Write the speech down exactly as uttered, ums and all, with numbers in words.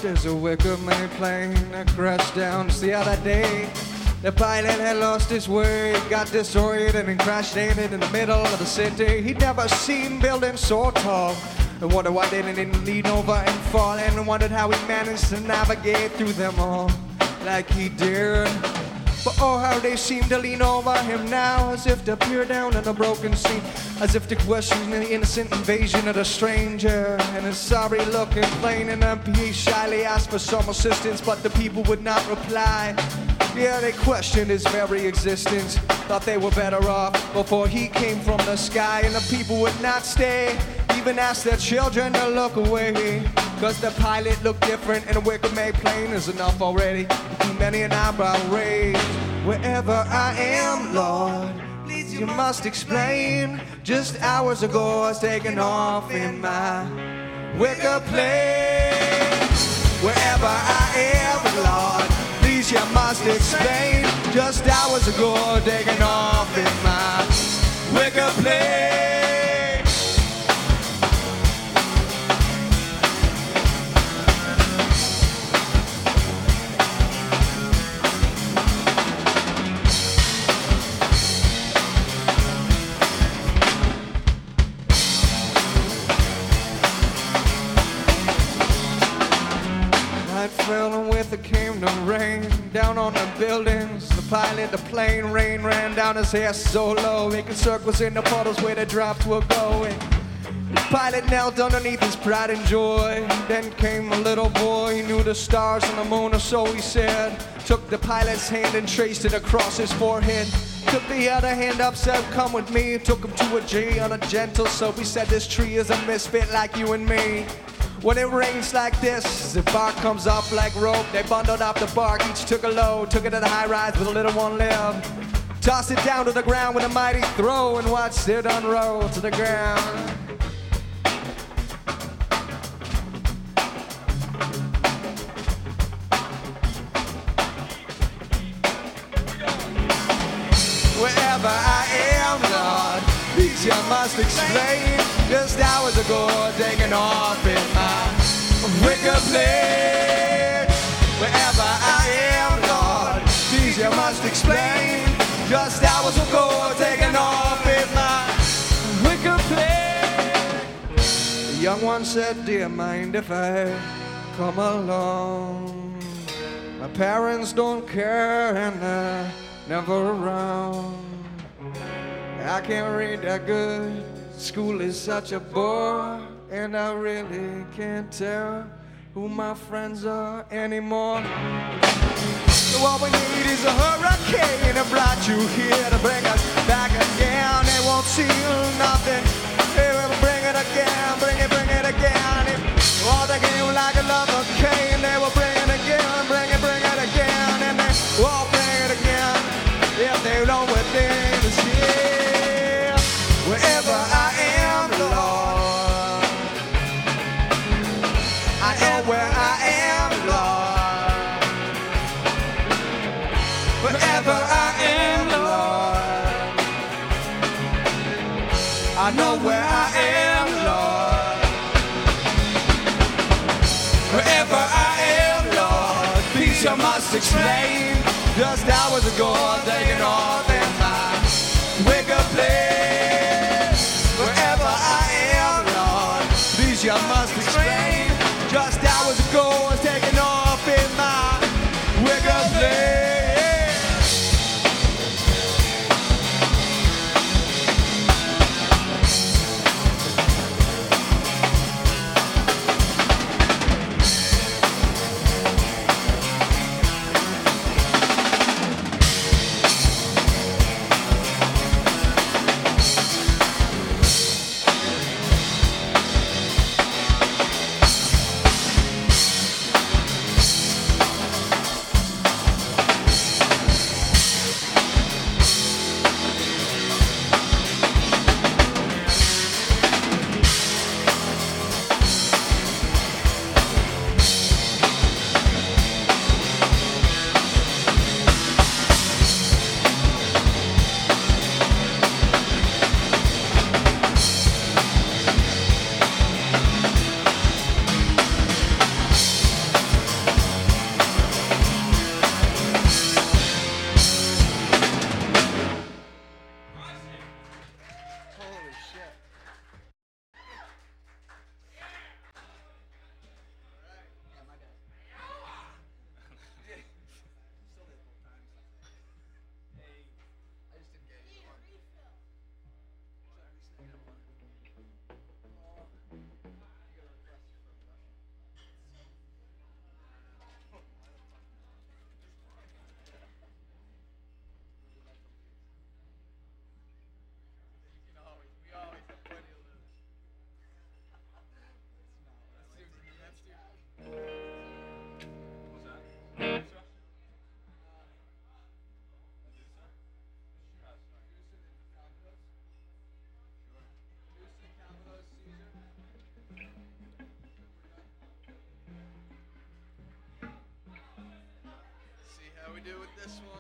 There's a wicker-made plane that crashed down just the other day. The pilot had lost his way, got disoriented and crashed landed in the middle of the city. He'd never seen buildings so tall. I wondered why they didn't lean over and fall, and wondered how he managed to navigate through them all like he did. But oh, how they seem to lean over him now, as if to peer down on a broken scene, as if to question the innocent invasion of the stranger. And his sorry looking plane and M P shyly asked for some assistance, but the people would not reply. Yeah, they questioned his very existence, thought they were better off before he came from the sky. And the people would not stay, even asked their children to look away, cause the pilot looked different and a wicker-made plane is enough already to keep many an eyebrow raised. Wherever I am, Lord, please you must explain. Just hours ago I was taken off in my wicker plane. Wherever I am, Lord, please you must explain. Just hours ago taken off in my wicker plane. Fell with it came the rain down on the buildings. The pilot, the plane, rain ran down his hair so low, making circles in the puddles where the drops were going. The pilot knelt underneath his pride and joy. Then came a little boy, he knew the stars and the moon, or so he said. Took the pilot's hand and traced it across his forehead. Took the other hand up, said, come with me. Took him to a G on a gentle slope. He said, this tree is a misfit like you and me. When it rains like this, the bark comes off like rope. They bundled up the bark, each took a load, took it to the high rise where the little one lived. Tossed it down to the ground with a mighty throw and watched it unroll to the ground. Wherever I am, Lord, please you must explain. Just hours ago, taken off in my wicker plane. Wherever I am, Lord, please you must explain. Just hours ago, taken off in my wicker plane. The young one said, dear, mind if I come along? My parents don't care and they're never around. I can't read that good. School is such a bore, and I really can't tell who my friends are anymore. So what we need is a hurricane that brought you here to bring us back again. They won't see nothing. They will bring it again, bring it, bring it again. All the game like a lover cane. They will bring it again, bring it, bring it again, and they will bring it again. If they know within is here. Wherever I am, Lord, I know where I am, Lord. Wherever I am, Lord, I know where I am, Lord. Wherever I am, Lord, please you must explain. Just hours ago, taking off in my wicker plane. Wherever I am, Lord, please you must explain. Just hours ago, I was taking off in my wicker plane. do with this one.